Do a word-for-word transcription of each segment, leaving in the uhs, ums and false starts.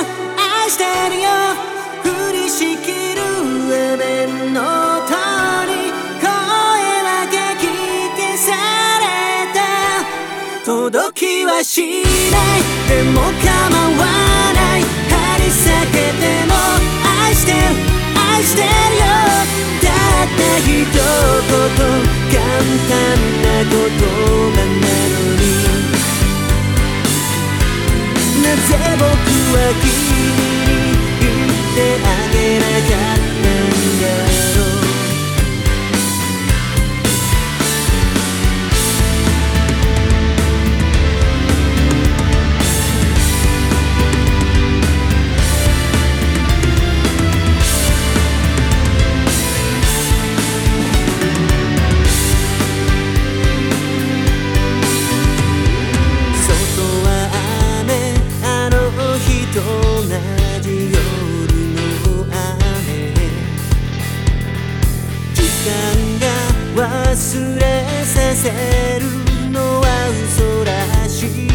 愛してるよ降りしきる雨の音に声だけ聞きされた届きはしないでも構わない張り裂けても愛してる愛してるよたった一言簡単な言葉なのになぜ僕は君に言ってあげなかったんだろう同じ夜の雨時間が忘れさせるのは嘘らしい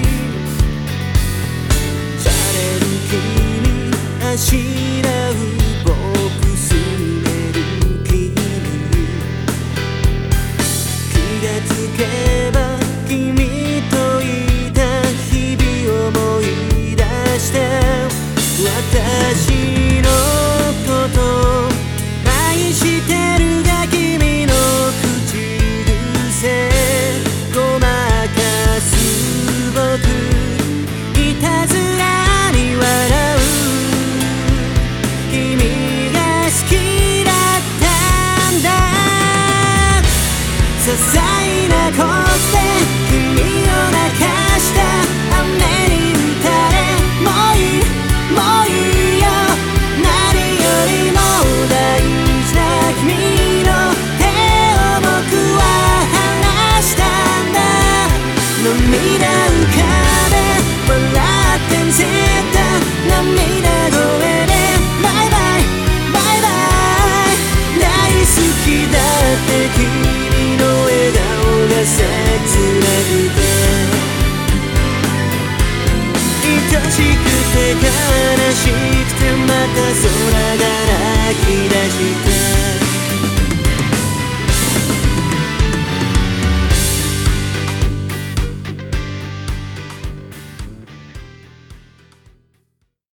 される君あしらう僕すねる君気がつけば君といた日々思い私